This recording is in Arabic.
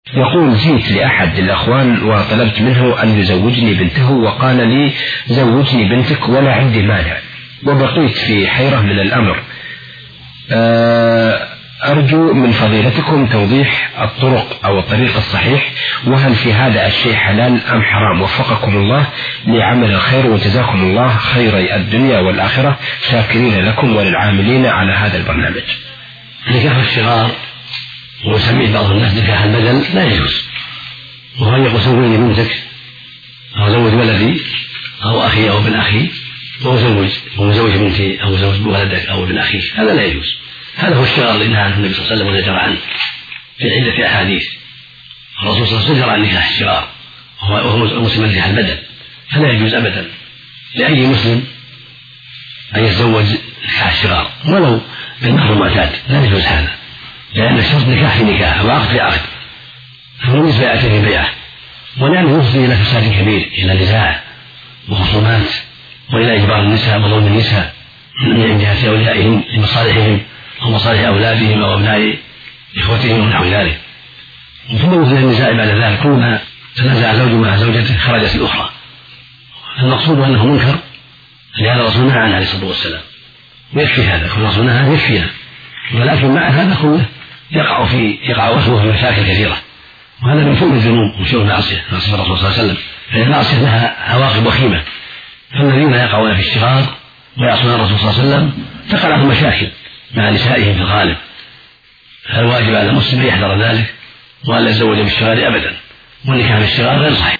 يقول: جئت لأحد الأخوان وطلبت منه أن يزوجني بنته، وقال لي: زوجني بنتك ولا عندي مانع، وبقيت في حيرة من الأمر. أرجو من فضيلتكم توضيح الطرق أو الطريق الصحيح، وهل في هذا الشيء حلال أم حرام؟ وفقكم الله لعمل الخير وجزاكم الله خير الدنيا والآخرة، شاكرين لكم وللعاملين على هذا البرنامج. نكاح الصغار ويسميه بعض الناس نكاح البدل لا يجوز، وهو يقول: زوجني بنتك أو زوج ولدي أو أخي أو ابن أخي، وزوج بنتي أو زوج ولدك أو ابن أخيك، هذا لا يجوز. هذا هو الشغار اللي نهى عنه النبي صلى الله عليه وسلم وزجر عنه في عدة أحاديث. الرسول صلى الله عليه وسلم زجر عن نكاح الشغار وهو مسلم نكاح البدل، فلا يجوز أبدا لأي مسلم أن يتزوج نكاح الشغار ولو بالمهر المعتاد، لا يجوز هذا، لأن الشرط نكاح في نكاح وعقد في عقد، فليس بيعة في بيعة، ولأنه يفضي إلى فساد كبير، إلى نزاع وخصومات، وإلى إجبار النساء وظلم النساء من جهة أوليائهم لمصالحهم أو مصالح أولادهم أو أبناء إخوتهم ونحو ذلك. ثم يفضي النزاع بعد ذلك، كلما تنازع زوج مع زوجته خرجت الأخرى. المقصود أنه منكر، لهذا الرسول نهى عنه عليه الصلاة والسلام، ويكفي هذا، كل الرسول نهى يكفينا، ولكن مع هذا كله يقع وصفه في مشاكل كثيرة، وهذا من فوق الذنوب وشوف المعصية، معصية الرسول صلى الله عليه وسلم، فإن المعصية لها عواقب وخيمة. فالذين يقعون في الشغار ويعصون الرسول صلى الله عليه وسلم تقع لهم مشاكل مع نسائهم في الغالب، فالواجب على المسلم أن يحذر ذلك وأن لا يتزوج بالشغار أبدا، والنكاح بالشغار غير صحيح.